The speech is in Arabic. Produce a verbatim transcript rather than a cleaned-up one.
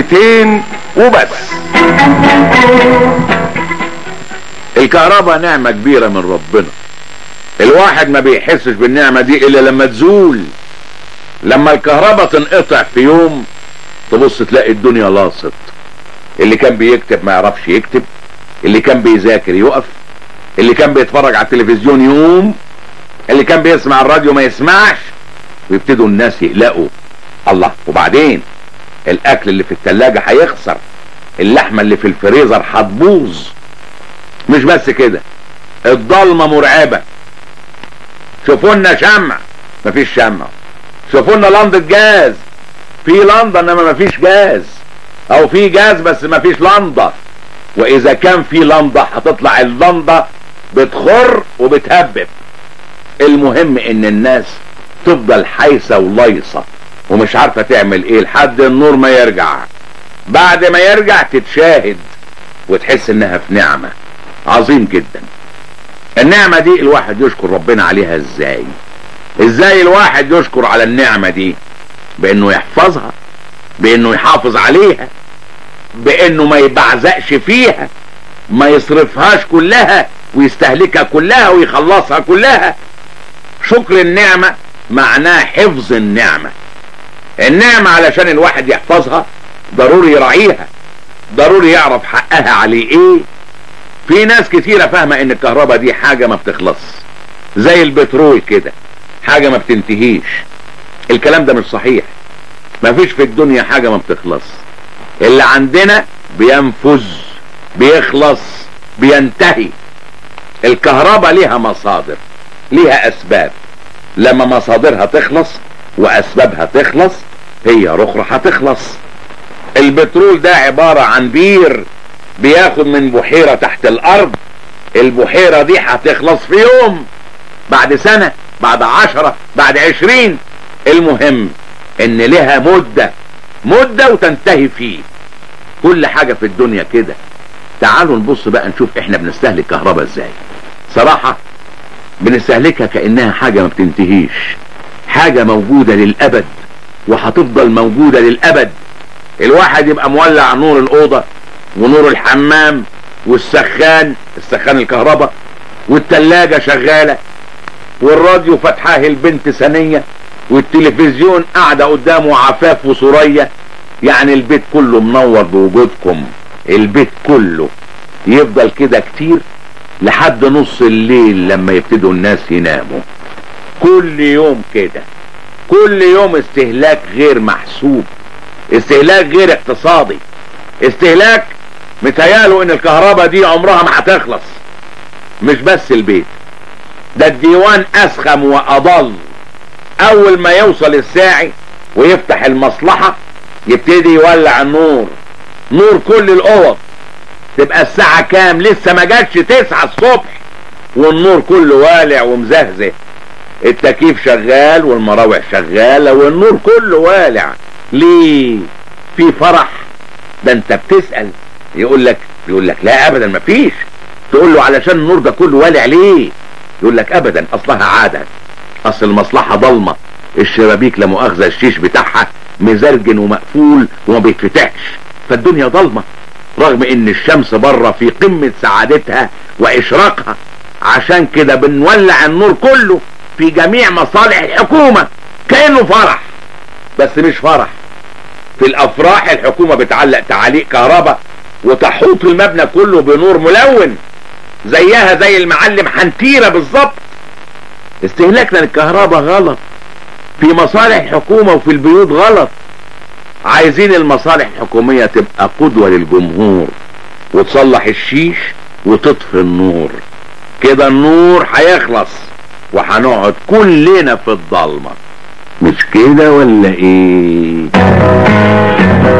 كلمتين وبس. الكهرباء نعمة كبيرة من ربنا. الواحد ما بيحسش بالنعمة دي الا لما تزول. لما الكهرباء تنقطع في يوم تبص تلاقي الدنيا لاصت. اللي كان بيكتب ما يعرفش يكتب، اللي كان بيذاكر يقف، اللي كان بيتفرج على التلفزيون يقوم، اللي كان بيسمع الراديو ما يسمعش، ويبتدوا الناس يقلقوا. الله، وبعدين الاكل اللي في التلاجة هيخسر، اللحمة اللي في الفريزر هتبوظ. مش بس كده، الضلمة مرعبة. شوفوا لنا شمع، مفيش شمع. شوفوا لنا لندة جاز، في لندة انما مفيش جاز، او في جاز بس مفيش لندة. واذا كان في لندة هتطلع اللندة بتخر وبتهبب. المهم ان الناس تفضل حيسة ولايصة ومش عارفة تعمل ايه لحد النور ما يرجع. بعد ما يرجع تتشاهد وتحس انها في نعمة عظيم جدا. النعمة دي الواحد يشكر ربنا عليها ازاي؟ ازاي الواحد يشكر على النعمة دي؟ بانه يحفظها، بانه يحافظ عليها، بانه ما يبعزقش فيها، ما يصرفهاش كلها ويستهلكها كلها ويخلصها كلها. شكر النعمة معناه حفظ النعمة. النعمة علشان الواحد يحفظها ضروري يراعيها، ضروري يعرف حقها عليه ايه. في ناس كتيرة فاهمة ان الكهرباء دي حاجة ما بتخلص، زي البترول كده، حاجة ما بتنتهيش. الكلام ده مش صحيح. ما فيش في الدنيا حاجة ما بتخلص. اللي عندنا بينفذ، بيخلص، بينتهي. الكهرباء ليها مصادر، ليها اسباب. لما مصادرها تخلص واسبابها تخلص هي رخرة هتخلص. البترول ده عبارة عن بير بياخد من بحيرة تحت الارض. البحيرة دي هتخلص في يوم، بعد سنة، بعد عشرة، بعد عشرين. المهم ان لها مدة، مدة وتنتهي فيه. كل حاجة في الدنيا كده. تعالوا نبص بقى نشوف احنا بنستهلك كهرباء ازاي. صراحة بنستهلكها كأنها حاجة ما بتنتهيش، حاجة موجودة للأبد وهتفضل موجودة للأبد. الواحد يبقى مولع نور الأوضة ونور الحمام والسخان، السخان الكهرباء، والتلاجة شغالة، والراديو فتحاه البنت ثانية، والتلفزيون قاعدة قدامه عفاف وسورية. يعني البيت كله منور بوجودكم. البيت كله يفضل كده كتير لحد نص الليل لما يبتدوا الناس يناموا. كل يوم كده، كل يوم استهلاك غير محسوب، استهلاك غير اقتصادي، استهلاك متهيأله ان الكهرباء دي عمرها ما هتخلص. مش بس البيت ده، الديوان اسخم واضل. اول ما يوصل الساعي ويفتح المصلحة يبتدي يولع النور، نور كل الاوض. تبقى الساعة كام؟ لسه ما جاتش تسعة الصبح والنور كله والع ومزهزه. التكييف شغال والمراوح شغالة والنور كله والع. ليه؟ في فرح؟ ده انت بتسأل يقول لك يقول لك لا ابدا مفيش. تقول له علشان النور ده كله والع ليه؟ يقول لك ابدا اصلها عادة، اصل المصلحة ضلمة، الشبابيك لا مؤاخذة الشيش بتاعها مزرجن ومقفول وما بيتفتحش، فالدنيا ضلمة، رغم ان الشمس بره في قمة سعادتها واشراقها. عشان كده بنولع النور كله في جميع مصالح الحكومة كأنه فرح. بس مش فرح. في الافراح الحكومة بتعلق تعاليق كهرباء وتحوط المبنى كله بنور ملون، زيها زي المعلم حنتيرة بالظبط. استهلاكنا للكهرباء غلط، في مصالح الحكومة وفي البيوت غلط. عايزين المصالح الحكومية تبقى قدوة للجمهور، وتصلح الشيش وتطفي النور. كده النور هيخلص وهنقعد كلنا في الضلمة. مش كده ولا ايه؟